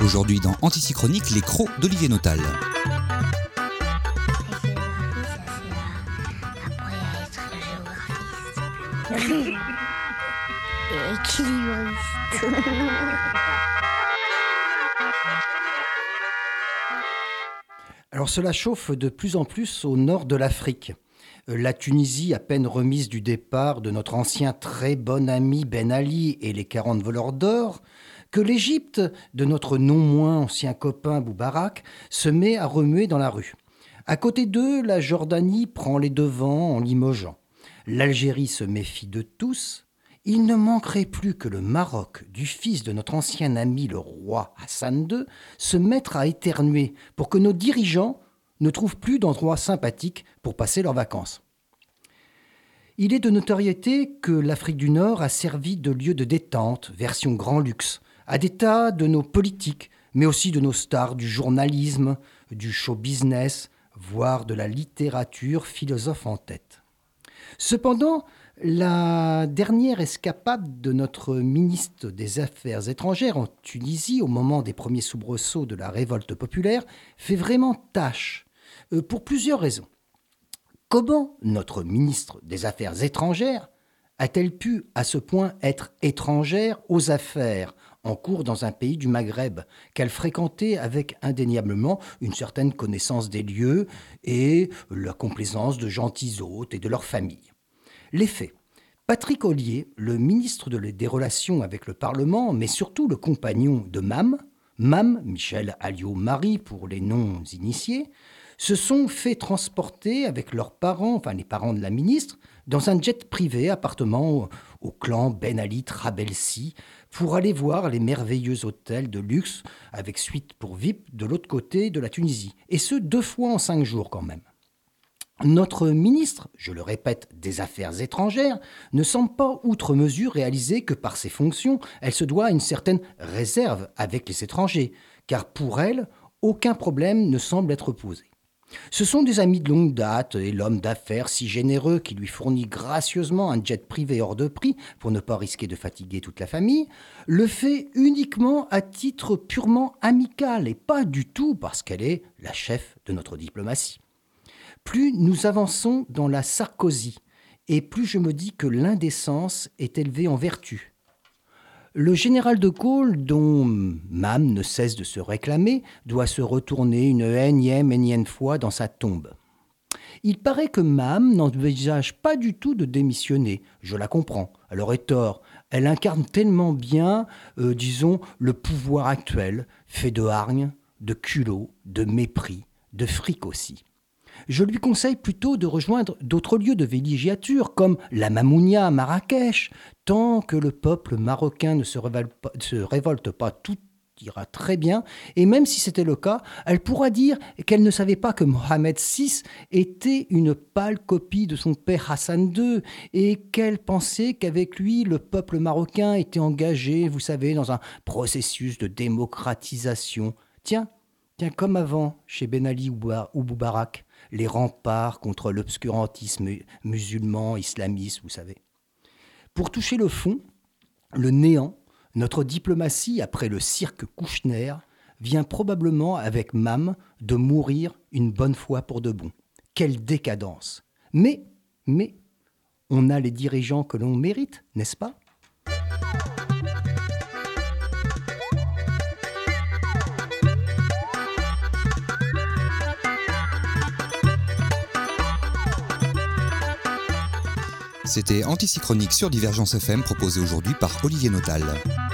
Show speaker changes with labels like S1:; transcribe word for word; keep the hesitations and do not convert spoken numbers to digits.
S1: Aujourd'hui dans Antisynchronique, les crocs d'Olivier Notal.
S2: Équilibriste.
S3: Alors cela chauffe de plus en plus au nord de l'Afrique. La Tunisie, à peine remise du départ de notre ancien très bon ami Ben Ali et les quarante voleurs d'or, que l'Égypte, de notre non moins ancien copain Boubarak, se met à remuer dans la rue. À côté d'eux, la Jordanie prend les devants en limogeant. L'Algérie se méfie de tous. Il ne manquerait plus que le Maroc, du fils de notre ancien ami le roi Hassan deux, se mettre à éternuer pour que nos dirigeants ne trouvent plus d'endroits sympathiques pour passer leurs vacances. Il est de notoriété que l'Afrique du Nord a servi de lieu de détente, version grand luxe, à des tas de nos politiques, mais aussi de nos stars du journalisme, du show business, voire de la littérature philosophe en tête. Cependant, la dernière escapade de notre ministre des Affaires étrangères en Tunisie, au moment des premiers soubresauts de la révolte populaire, fait vraiment tâche, euh, pour plusieurs raisons. Comment notre ministre des Affaires étrangères a-t-elle pu à ce point être étrangère aux affaires en cours dans un pays du Maghreb qu'elle fréquentait avec indéniablement une certaine connaissance des lieux et la complaisance de gentils hôtes et de leurs familles? Les faits. Patrick Ollier, le ministre de, des Relations avec le Parlement, mais surtout le compagnon de Mame, Mame, Michel Alliot-Marie pour les non-initiés, se sont fait transporter avec leurs parents, enfin les parents de la ministre, dans un jet privé appartenant au, au clan Ben Ali Trabelsi pour aller voir les merveilleux hôtels de luxe avec suite pour V I P de l'autre côté de la Tunisie. Et ce, deux fois en cinq jours quand même. Notre ministre, je le répète, des Affaires étrangères, ne semble pas outre mesure réaliser que par ses fonctions, elle se doit à une certaine réserve avec les étrangers, car pour elle, aucun problème ne semble être posé. Ce sont des amis de longue date et l'homme d'affaires si généreux qui lui fournit gracieusement un jet privé hors de prix pour ne pas risquer de fatiguer toute la famille, le fait uniquement à titre purement amical et pas du tout parce qu'elle est la chef de notre diplomatie. Plus nous avançons dans la Sarkozy, et plus je me dis que l'indécence est élevée en vertu. Le général de Gaulle, dont Mame ne cesse de se réclamer, doit se retourner une énième, énième fois dans sa tombe. Il paraît que Mame n'envisage pas du tout de démissionner. Je la comprends, elle aurait tort. Elle incarne tellement bien, euh, disons, le pouvoir actuel, fait de hargne, de culot, de mépris, de fric aussi. Je lui conseille plutôt de rejoindre d'autres lieux de villégiature, comme la Mamounia à Marrakech. Tant que le peuple marocain ne se révolte pas, se révolte pas, tout ira très bien. Et même si c'était le cas, elle pourra dire qu'elle ne savait pas que Mohamed six était une pâle copie de son père Hassan deux et qu'elle pensait qu'avec lui, le peuple marocain était engagé, vous savez, dans un processus de démocratisation. Tiens, tiens, comme avant, chez Ben Ali ou Boubarak, les remparts contre l'obscurantisme musulman, islamiste, vous savez. Pour toucher le fond, le néant, notre diplomatie, après le cirque Kouchner, vient probablement avec Mame de mourir une bonne fois pour de bon. Quelle décadence! Mais, mais, on a les dirigeants que l'on mérite, n'est-ce pas?
S1: C'était Antisynchronique sur Divergence F M, proposé aujourd'hui par Olivier Notal.